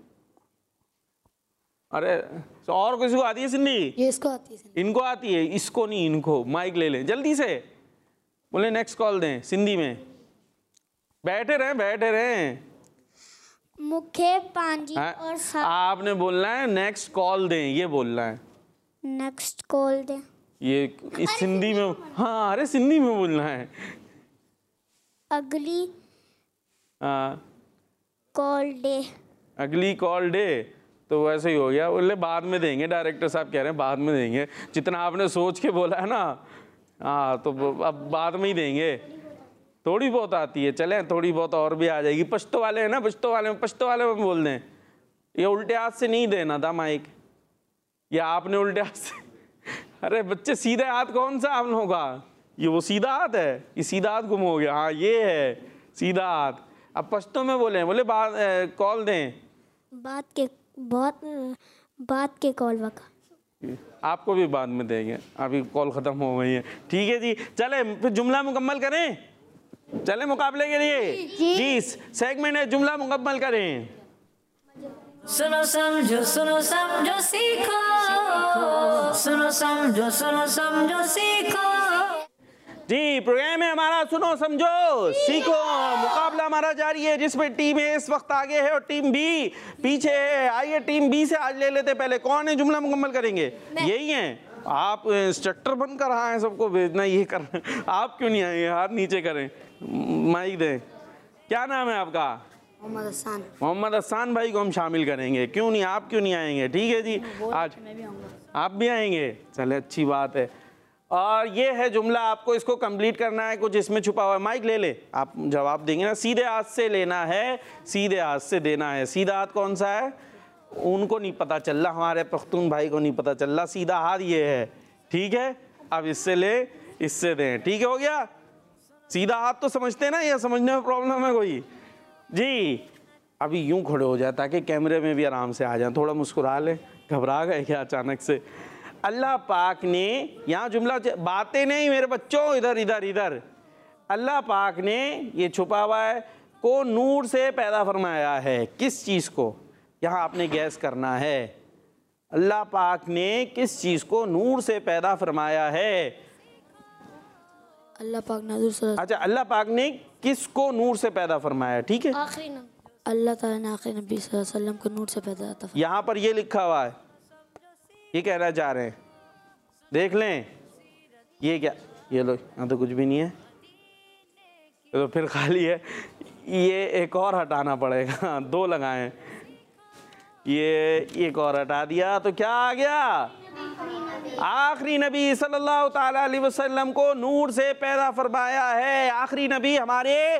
अरे तो और किसी को आती है सिंधी? ये इसको आती है सिंधी। इनको आती है, इसको नहीं। इनको माइक ले लें जल्दी से। बोले नेक्स्ट कॉल दें सिंधी में। बैठे रहें बैठे रहें। मुखे पांजी हाँ, और सा... आपने बोलना है नेक्स्ट कॉल दें। ये बोलना है नेक्स्ट कॉल दे। ये इस सिंधी में। हाँ अरे सिंधी में बोलना है। अगली हाँ कॉल डे। अगली कॉल डे तो वैसे ही हो गया। बोले बाद में देंगे। डायरेक्टर साहब कह रहे हैं बाद में देंगे। जितना आपने सोच के बोला है ना, हाँ तो अब बाद में ही देंगे। थोड़ी बहुत आती है। चले थोड़ी बहुत और भी आ जाएगी। पश्तो वाले हैं ना, पश्तो वाले में पश्तो वाले में बोल दें। ये उल्टे हाथ से नहीं देना था माइक। ये आपने उल्टे हाथ से। अरे बच्चे सीधे हाथ कौन सा आप लोगों का? ये वो सीधा हाथ है। ये सीधा हाथ गुम हो गया। हाँ ये है सीधा हाथ। अब पश्तो में बोले। बोले बात कॉल दें। बात के बहुत बात के कॉल वका। आपको भी बाद में देंगे। अभी कॉल ख़त्म हो गई है। ठीक है जी। चले फिर जुमला मुकम्मल करें। चले मुकाबले के लिए जी सेगमेंट है। जुमला मुकम्मल करें। सुनो समझो सुनो समझो सीखो सुनो समझो सुनो समझो सीखो। जी प्रोग्राम है हमारा सुनो समझो सीखो। मुकाबला हमारा जारी है जिसमें टीम ए इस वक्त आगे है और टीम बी पीछे है। आइए टीम बी से आज ले लेते। पहले कौन है जुमला मुकम्मल करेंगे? यही हैं। आप इंस्ट्रक्टर बनकर आए सबको भेजना ये कर। आप क्यों नहीं आए? हाथ नीचे करें। माइक दें। क्या नाम है आपका? मोहम्मद हसन। मोहम्मद हसन भाई को हम शामिल करेंगे। क्यों नहीं? आप क्यों नहीं आएंगे? ठीक है जी। आज मैं भी आऊँगा। आप भी आएंगे। चले अच्छी बात है। और ये है जुमला। आपको इसको कंप्लीट करना है। कुछ इसमें छुपा हुआ है। माइक ले ले। आप जवाब देंगे ना। सीधे हाथ से लेना है, सीधे हाथ से देना है। सीधा हाथ कौन सा है? उनको नहीं पता चल रहा। हमारे पख्तून भाई को नहीं पता चल रहा। सीधा हाथ ये है। ठीक है। अब इससे ले इससे दें। ठीक है हो गया। सीधा हाथ तो समझते हैं ना? या समझने में प्रॉब्लम है कोई? जी अभी यूं खड़े हो जाए ताकि कैमरे में भी आराम से आ जाए। थोड़ा मुस्कुरा लें। घबरा गए क्या अचानक से? अल्लाह पाक ने यहाँ जुमला बातें नहीं मेरे बच्चों। इधर इधर इधर। अल्लाह पाक ने ये छुपा हुआ है को नूर से पैदा फरमाया है। किस चीज़ को? यहाँ आपने गैस करना है। अल्लाह पाक ने किस चीज़ को नूर से पैदा फरमाया है? अल्लाह पाक ने हज़रत अच्छा अल्लाह पाक ने किस को नूर से पैदा फरमाया? ठीक है। आखिरी नबी अल्लाह ताला ने आखिरी नबी सल्लल्लाहु अलैहि वसल्लम को नूर से पैदा किया। यहाँ पर ये लिखा हुआ है। ये कहना चाह रहे हैं। देख लें। ये क्या? ये लो यहाँ तो कुछ भी नहीं है। तो फिर खाली है। ये एक और हटाना पड़ेगा। दो लगाए। ये एक और हटा दिया तो क्या आ गया? आखिरी नबी सल्लल्लाहु ताला अलैहि वसल्लम को नूर से पैदा फरमाया है। आखिरी नबी हमारे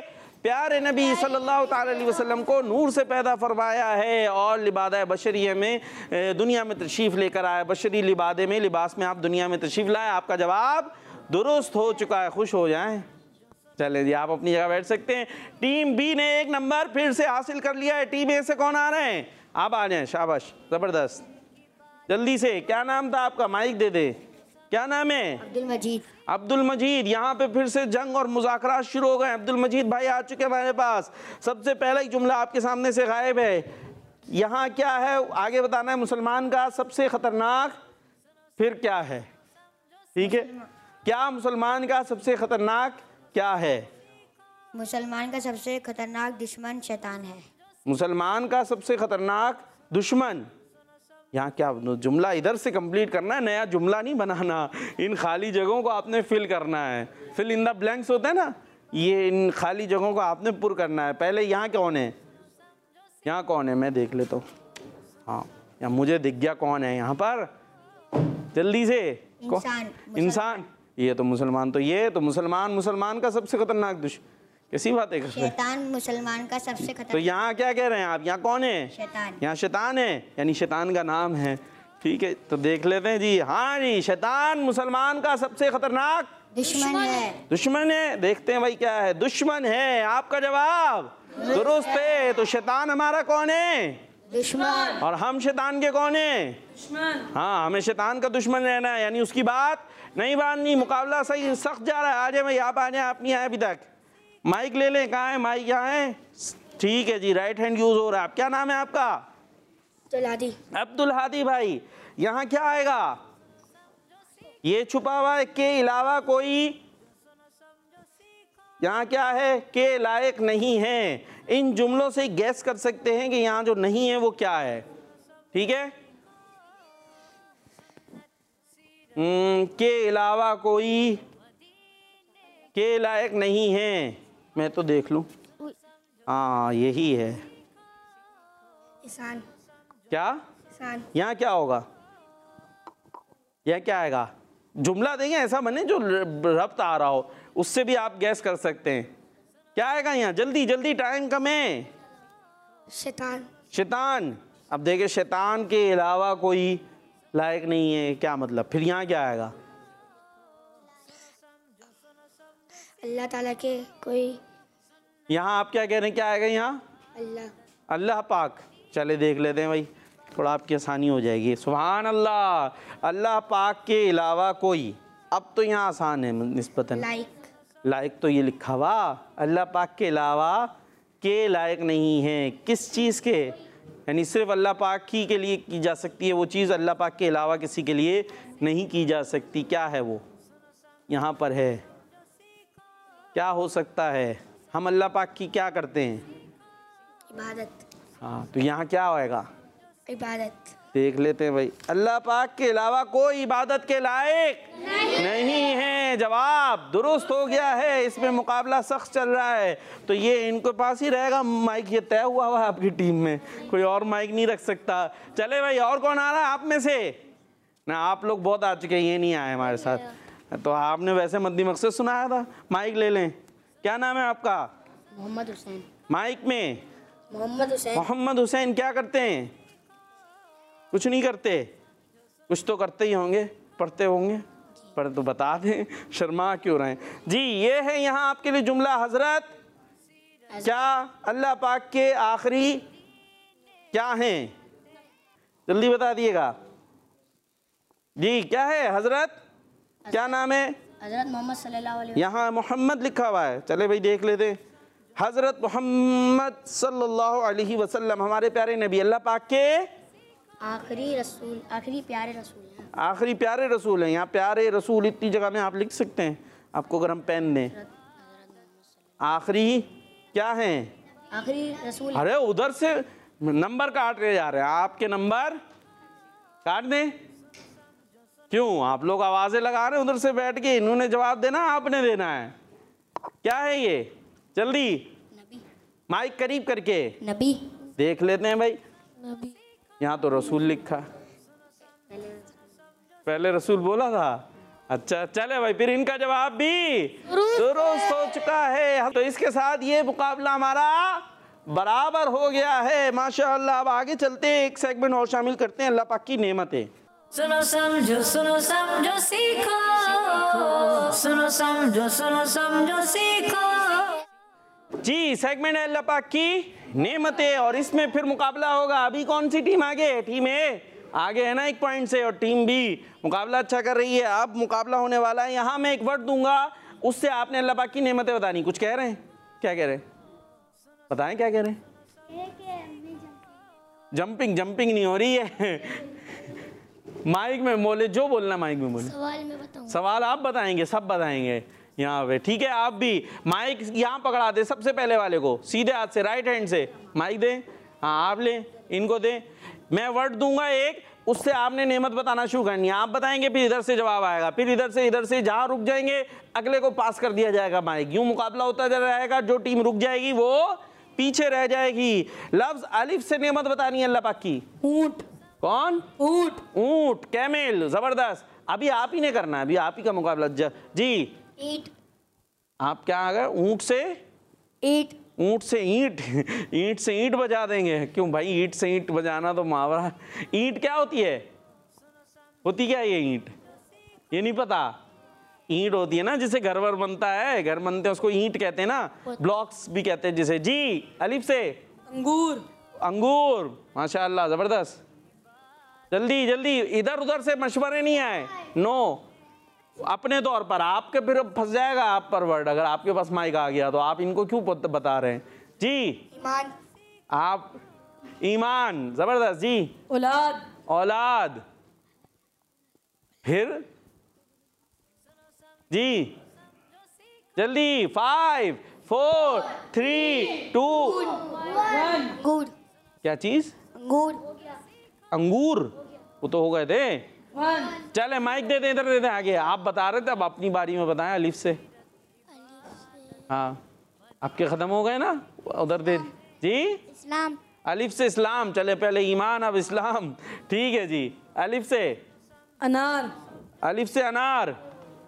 प्यारे नबी सल्लल्लाहु ताला अलैहि वसल्लम को नूर से पैदा फरमाया है और लिबादा बशरिया में दुनिया में तशरीफ़ लेकर आया। बशरी लिबादे में, लिबास में आप दुनिया में तशरीफ़ लाए। आपका जवाब दुरुस्त हो चुका है, खुश हो जाएं। चले जी, आप अपनी जगह बैठ सकते हैं। टीम बी ने एक नंबर फिर से हासिल कर लिया है। टीम ए से कौन आ रहे हैं? आप आ जाएं, शाबाश, ज़बरदस्त, जल्दी से। क्या नाम था आपका? माइक दे दे। क्या नाम है? अब्दुल मजीद। अब्दुल मजीद। यहाँ पे फिर से जंग और मुज़ाकरात शुरू हो गए। अब्दुल मजीद भाई आ चुके हैं हमारे पास। सबसे पहला ही जुमला आपके सामने से गायब है। यहाँ क्या है आगे बताना है। मुसलमान का सबसे खतरनाक फिर क्या है? ठीक है, क्या मुसलमान का सबसे खतरनाक क्या है? मुसलमान का सबसे खतरनाक दुश्मन शैतान है। मुसलमान का सबसे खतरनाक दुश्मन। यहाँ क्या जुमला इधर से कंप्लीट करना है, नया जुमला नहीं बनाना। इन खाली जगहों को आपने फिल करना है। फिल इन द ब्लैंक्स होते हैं ना, ये इन खाली जगहों को आपने पुर करना है। पहले यहाँ कौन है? यहाँ कौन है? मैं देख लेता हूँ। हाँ, यहाँ मुझे दिख गया कौन है यहाँ पर, जल्दी से। इंसान। इंसान। ये तो मुसलमान, तो ये तो मुसलमान मुसलमान का सबसे खतरनाक दुश्मन, कैसी बात है? शैतान मुसलमान का सबसे तो खतरनाक। यहाँ क्या कह रहे हैं आप? यहाँ कौन है? शैतान। यहाँ शैतान है, यानी शैतान का नाम है। ठीक है, तो देख लेते हैं जी। हाँ जी, शैतान मुसलमान का सबसे खतरनाक दुश्मन है। दुश्मन है। देखते हैं भाई क्या है। दुश्मन है। आपका जवाब दुरुस्त है। तो शैतान हमारा कौन है? दुश्मन। और हम शैतान के कौन है? दुश्मन। हाँ, हमें शैतान का दुश्मन रहना है, यानी उसकी बात नहीं माननी। मुकाबला सही सख्त जा रहा है। आ जाए भाई, आप आ जाए, आप नहीं आए अभी तक। माइक ले लें। कहाँ है माइक? यहाँ है। ठीक है जी, राइट हैंड यूज हो रहा है। क्या नाम है आपका? अब्दुल हादी। अब्दुल हादी भाई। यहाँ क्या आएगा? ये छुपा हुआ है के अलावा कोई। यहाँ क्या है? के लायक नहीं है। इन जुमलों से गैस कर सकते हैं कि यहाँ जो नहीं है वो क्या है। ठीक है, हम्म, के अलावा कोई के लायक नहीं है। मैं तो देख लूं। हाँ, यही है। इंसान। क्या? इंसान। यहाँ क्या होगा? यह क्या आएगा? जुमला देंगे ऐसा बने जो रब्त आ रहा हो, उससे भी आप गैस कर सकते हैं। क्या आएगा यहाँ? जल्दी जल्दी, टाइम कम है। शैतान। शैतान। अब देखे, शैतान के अलावा कोई लायक नहीं है, क्या मतलब? फिर यहाँ क्या आएगा? अल्लाह ताला के कोई। यहाँ आप क्या कह रहे हैं? क्या आएगा यहाँ? अल्लाह। अल्लाह पाक। चले देख लेते हैं भाई, थोड़ा आपकी आसानी हो जाएगी। सुभान अल्लाह। अल्लाह पाक के अलावा कोई। अब तो यहाँ आसान है निस्बतन। लाइक। लायक तो ये लिखा हुआ, अल्लाह पाक के अलावा के लायक नहीं है। किस चीज़ के? यानी सिर्फ अल्लाह पाक ही के लिए की जा सकती है वो चीज़, अल्लाह पाक के अलावा किसी के लिए नहीं की जा सकती। क्या है वो? यहाँ पर है। क्या हो सकता है? हम अल्लाह पाक की क्या करते हैं? इबादत। हाँ, तो यहाँ क्या होएगा? इबादत। देख लेते हैं भाई। अल्लाह पाक के अलावा कोई इबादत के लायक नहीं, नहीं है। जवाब दुरुस्त हो गया है। इसमें मुकाबला सख्त चल रहा है, तो ये इनके पास ही रहेगा माइक। ये तय हुआ हुआ है आपकी टीम में, कोई और माइक नहीं रख सकता। चले भाई, और कौन आ रहा है आप में से? ना, आप लोग बहुत आ चुके हैं, ये नहीं आए हमारे साथ। तो आपने वैसे मद्दी मकसद सुनाया था। माइक ले लें। क्या नाम है आपका? मोहम्मद हुसैन। माइक में। मोहम्मद हुसैन। मोहम्मद हुसैन। क्या करते हैं? कुछ नहीं करते। कुछ तो करते ही होंगे, पढ़ते होंगे, पर तो बता दें, शर्मा क्यों रहे हैं जी। ये है यहाँ आपके लिए जुमला। हजरत क्या अल्लाह पाक के आखिरी क्या हैं? जल्दी बता दिएगा जी। क्या है हजरत? क्या नाम है? हजरत मोहम्मद सल्लल्लाहु अलैहि। यहाँ मोहम्मद लिखा हुआ है। चले भाई देख लेते हैं। हजरत मोहम्मद सल्लल्लाहु अलैहि वसल्लम हमारे प्यारे नबी, अल्लाह पाक के आखिरी रसूल, आखिरी प्यारे रसूल हैं। आखिरी प्यारे रसूल हैं। यहाँ प्यारे रसूल इतनी जगह में आप लिख सकते हैं, आपको अगर हम पेन दें। आखिरी क्या हैं? आखिरी रसूल। अरे उधर से नंबर काट रहे जा रहे हैं, आपके नंबर काट दें। क्यों आप लोग आवाजें लगा रहे हैं उधर से बैठ के? इन्होंने जवाब देना, आपने देना है। क्या है ये? जल्दी नबी। माइक करीब करके नबी। देख लेते हैं भाई। नबी। यहाँ तो रसूल लिखा। पहले रसूल बोला था। अच्छा चले भाई, फिर इनका जवाब भी दुरुस्त हो चुका है। तो इसके साथ ये मुकाबला हमारा बराबर हो गया है माशाअल्लाह। अब आगे चलते हैं, एक सेगमेंट और शामिल करते हैं, अल्लाह पाक की नेमतें। सुनो समझो सुनो समझो सीखो, सुनो समझो सुनो समझो सीखो। जी सेगमेंट है अल्लाह पाक की नेमतें, और इसमें फिर मुकाबला होगा। अभी कौन सी टीम आगे है? टीम ए आगे है ना एक पॉइंट से, और टीम बी मुकाबला अच्छा कर रही है। अब मुकाबला होने वाला है, यहाँ मैं एक वर्ड दूंगा, उससे आपने अल्लाह पाक की नेमतें बतानी। कुछ कह रहे हैं? क्या कह रहे हैं? बताएं क्या कह रहे हैं? जंपिंग जंपिंग नहीं हो रही है। माइक में बोले, जो बोलना माइक में बोले। सवाल में बताऊं। सवाल आप बताएंगे? सब बताएंगे यहाँ पे, ठीक है। आप भी माइक यहाँ पकड़ा दे सबसे पहले वाले को, सीधे हाथ से, राइट हैंड से माइक दें। हाँ आप लें, इनको दें। मैं वर्ड दूंगा एक, उससे आपने नेमत बताना शुरू करनी है। आप बताएंगे, फिर इधर से जवाब आएगा, फिर इधर से इधर से, जहाँ रुक जाएंगे अगले को पास कर दिया जाएगा माइक। यूं मुकाबला होता जा रहेगा। जो टीम रुक जाएगी वो पीछे रह जाएगी। लफ्ज अलिफ से नेमत बतानी है अल्लाह पाक की। ऊंट। कौन? ऊंट। ऊंट, कैमेल, जबरदस्त। अभी आप ही ने करना है, अभी आप ही का मुकाबला। जी ईट। आप क्या आ गए? ऊंट से ईट। ऊंट से ईंट। ईंट से ईंट बजा देंगे। क्यों भाई, ईंट से ईंट बजाना तो मुहावरा। ईंट क्या होती है? होती क्या ये ईंट? ये नहीं पता? ईंट होती है ना जिसे घर वर बनता है, घर बनते हैं उसको ईंट कहते हैं ना, ब्लॉक्स भी कहते हैं जिसे। जी अलिफ से अंगूर। अंगूर, माशाअल्लाह जबरदस्त। जल्दी जल्दी, इधर उधर से मशवरे नहीं आए। नो, अपने तौर पर। आपके फिर फंस जाएगा आप पर वर्ड, अगर आपके पास माइक आ गया तो। आप इनको क्यों बता रहे हैं? जी ईमान। आप ईमान, जबरदस्त। जी औलाद। औलाद। फिर जी जल्दी, फाइव फोर थ्री टू। अंगूर। क्या चीज? अंगूर। अंगूर, वो तो हो गए थे। चले माइक दे दे, इधर दे दे आगे। आप बता रहे थे, अब अपनी बारी में बताएं। अलिफ से। हाँ आपके खत्म हो गए ना, उधर दे। जी इस्लाम। अलिफ से इस्लाम। चले पहले ईमान, अब इस्लाम। ठीक है जी। अलिफ से अनार। अलिफ से अनार।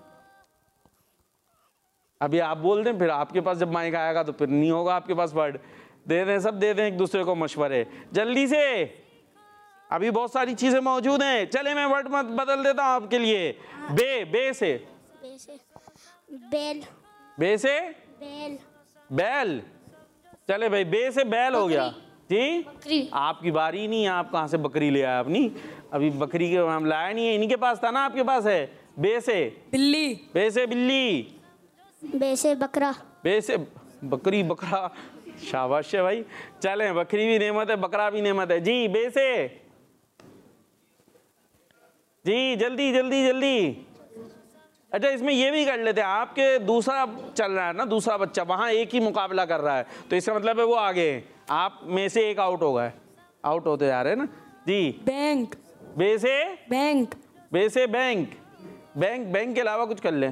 अभी आप बोल दें, फिर आपके पास जब माइक आएगा तो फिर नहीं होगा आपके पास वर्ड। दे दें, सब दे दें एक दूसरे को मशवरे जल्दी से। अभी बहुत सारी चीजें मौजूद हैं। चले मैं वर्ड मत बदल देता हूं आपके लिए। बे, बे से बे से बेल। बे से बेल। बैल। चले भाई, बे से बैल हो गया। जी बकरी। आपकी बारी नहीं है, आप कहाँ से बकरी ले आए अपनी? अभी बकरी के हम लाया नहीं है, इन्हीं के पास था ना, आपके पास है। बे से बिल्ली। बे से बिल्ली। बे से बकरा। बे से बकरी, बकरा। शाबाश है भाई। चलें, बकरी भी नेमत है, बकरा भी नेमत है। जी बे से। जी जल्दी जल्दी जल्दी। अच्छा इसमें ये भी कर लेते हैं, आपके दूसरा चल रहा है ना, दूसरा बच्चा वहां एक ही मुकाबला कर रहा है, तो इसका मतलब है वो आगे है। आप में से एक आउट हो गए, आउट होते जा रहे हैं ना। जी बैंक। बे से बैंक। बे से बैंक। बैंक, बैंक के अलावा कुछ कर लें,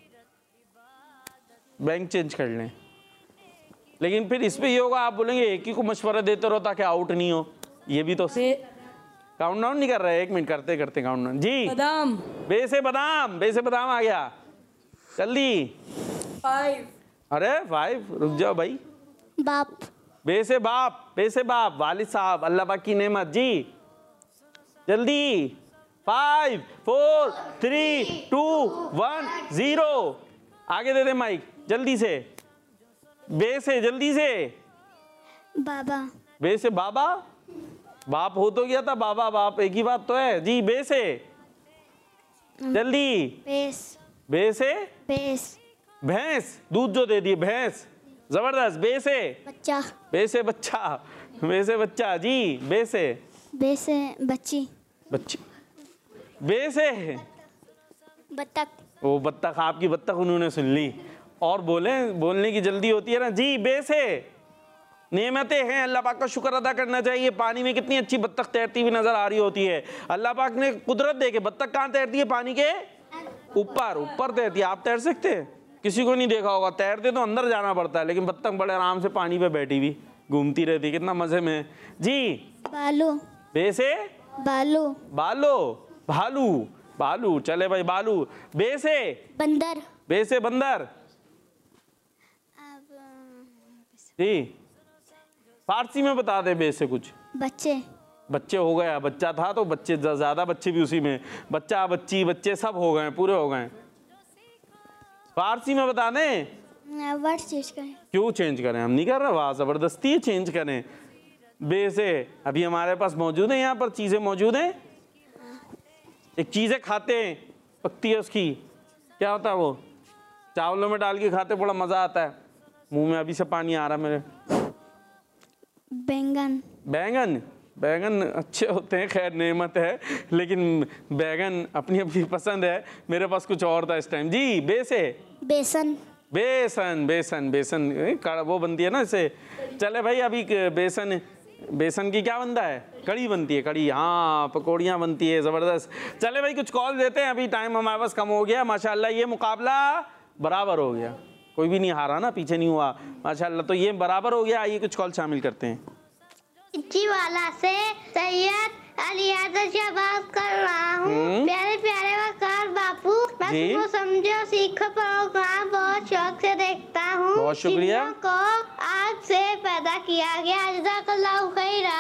बैंक चेंज कर लें। लेकिन फिर इस पे ये होगा, आप बोलेंगे एक ही को मशवरा देते रहो ताकि आउट नहीं हो। ये भी तो काउंट डाउन नहीं कर रहे, एक मिनट करते करते काउंट डाउन। जी बादाम। बे से बादाम। बे से बादाम आ गया, जल्दी। फाइव। अरे फाइव, रुक जाओ भाई। बाप। बे से बाप। बे से बाप, वालिद साहब, अल्लाह पाक की नेमत। जी जल्दी। Five four three two one zero. आगे दे दे माइक जल्दी से। बे से जल्दी से। बाबा। बे से बाबा। बाप हो तो गया था, बाबा बाप एक ही बात तो है। जी बे से जल्दी। बेस। बे से बेस। भैंस, दूध जो दे दिए, भैंस, जबरदस्त। बे से बच्चा। बे से बच्चा। बे से बच्चा। जी बे से बे से बच्ची। बच्ची। बे से बत्तख। वो बत्तख, आपकी बत्तख उन्होंने सुन ली। और बोले, बोलने की जल्दी होती है ना। जी बे से नेमतें हैं, अल्लाह पाक का शुक्र अदा करना चाहिए। पानी में कितनी अच्छी बत्तख तैरती हुई नजर आ रही होती है। अल्लाह पाक ने कुदरत दे के, बत्तख कहाँ तैरती है? पानी के ऊपर, ऊपर तैरती है। आप तैर सकते हैं? किसी को नहीं देखा होगा, तैरते तो अंदर जाना पड़ता है, लेकिन बत्तख बड़े आराम से पानी पे बैठी हुई घूमती रहती, कितना मजे में। जी बालो। बे से बालो। बालो, भालू। बालू, चले भाई बालू। बे से बंदर। बे से बंदर जी, फारसी में बता दे बे से कुछ। बच्चे। बच्चे हो गया, बच्चा था तो बच्चे, ज्यादा बच्चे भी उसी में, बच्चा बच्ची बच्चे सब हो गए, पूरे हो गए। फारसी में बता दें। वर्ड चेंज करें। क्यों चेंज करें, हम नहीं कर रहे, वहाँ जबरदस्ती चेंज करें। बे से अभी हमारे पास मौजूद है, यहाँ पर चीजें मौजूद हैं। एक चीजें खाते हैं, पकती है उसकी, क्या होता है वो, चावलों में डाल के खाते, बड़ा मजा आता है। मुंह में अभी से पानी आ रहा मेरे। बैंगन। बैंगन, बैगन अच्छे होते हैं, खैर नेमत है, लेकिन बैगन अपनी अपनी पसंद है। मेरे पास कुछ और था इस टाइम। जी, बे से बेसन। बेसन, बेसन बेसन कड़ वो बनती है ना इसे। चले भाई, अभी बेसन, बेसन की क्या बनता है, कड़ी बनती है, कड़ी, हाँ पकौड़ियाँ बनती है, ज़बरदस्त। चले भाई कुछ कॉल देते हैं, अभी टाइम हमारे पास कम हो गया। माशाल्लाह ये मुकाबला बराबर हो गया, कोई भी नहीं हारा ना, पीछे नहीं हुआ माशाल्लाह। तो ये बराबर हो गया। आइए कुछ कॉल शामिल करते हैं। इच्ची वाला से सैयद अली आदर से बात कर रहा हूँ। प्यारे प्यारे वकार बापू, मैं जी। तुमको समझो सीखो प्रोग्राम बहुत शौक से देखता हूँ। बहुत शुक्रिया। चिन्हों को आग से पैदा किया गया, जज़ाकल्लाहु खैरा।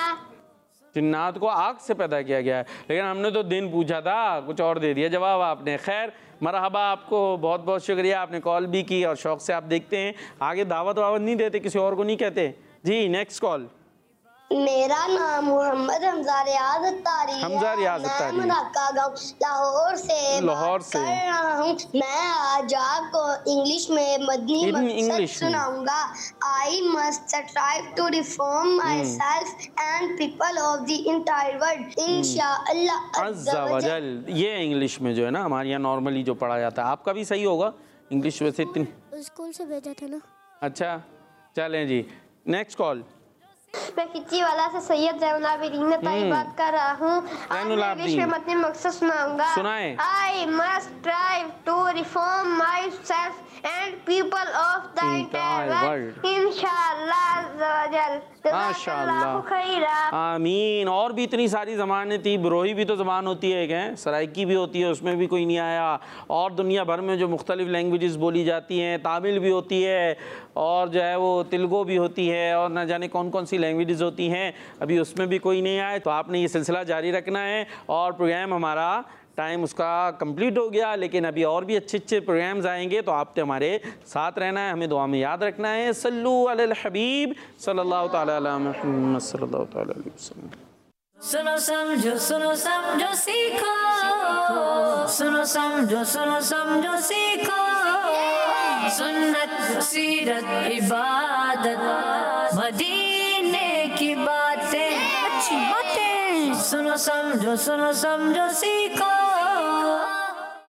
जिन्नात को आग से पैदा किया गया है, लेकिन हमने तो दिन पूछा था, कुछ और दे दिया जवाब आपने। खैर मरहबा, आपको बहुत बहुत शुक्रिया, आपने कॉल भी की और शौक से आप देखते हैं। आगे दावत वावत नहीं देते, किसी और को नहीं कहते। जी नेक्स्ट कॉल। मेरा नाम मोहम्मद हमजा रियाज अत्तारी है। हमजा रियाज अत्तारी। मैं मनाका गाँव लाहौर से लाहौर बात से कर रहा हूँ। मैं आज आपको इंग्लिश में मदनी In मकसद English में। सुनाऊंगा। I must strive to reform myself and people of the entire world इंशाअल्लाह अज़्ज़ा वजल। ये इंग्लिश में जो है ना हमारे यहाँ नॉर्मली जो पढ़ा जाता है, आपका भी सही होगा इंग्लिश वैसे इतनी। स्कूल से भेजा था ना। अच्छा चलें जी, नेक्स्ट कॉल। मैं खिच्ची वाला से सैयद जैनुल आबिदीन ताई बात कर रहा हूँ। आज मैं इंग्लिश में मदनी मकसद सुनाऊंगा। सुनाएं। I must strive to reform myself and people of the entire world इंशाअल्लाह अज़्ज़ा वजल। माशाअल्लाह खैरा। आमीन। और भी इतनी सारी ज़बानें थी, बरोही भी तो ज़बान होती है, एक है सराइकी भी होती है, उसमें भी कोई नहीं आया। और दुनिया भर में जो मुख्तलिफ लैंग्वेजेस बोली जाती हैं, तामिल भी होती है और जो है वो तेलुगु भी होती है और न जाने कौन कौन सी लैंग्वेजेस होती हैं, अभी उसमें भी कोई नहीं आए। तो आपने ये सिलसिला जारी रखना है और प्रोग्राम हमारा टाइम उसका कंप्लीट हो गया, लेकिन अभी और भी अच्छे अच्छे प्रोग्राम्स आएंगे, तो आपने हमारे साथ रहना है, हमें दुआ में याद रखना है। सल्लु अलल हबीब सल्लल्लाहु तआला अला मुहम्मद सल्लल्लाहु तआला अलैहि वसल्लम। सुनो समझो सुनो समझो सीखो, सुनो समझो सुनो समझो सीखो, सुन्नत सीरत इबादत मदीने की बातें, अच्छी बातें। सुनो समझो सुनो समझो सीखो,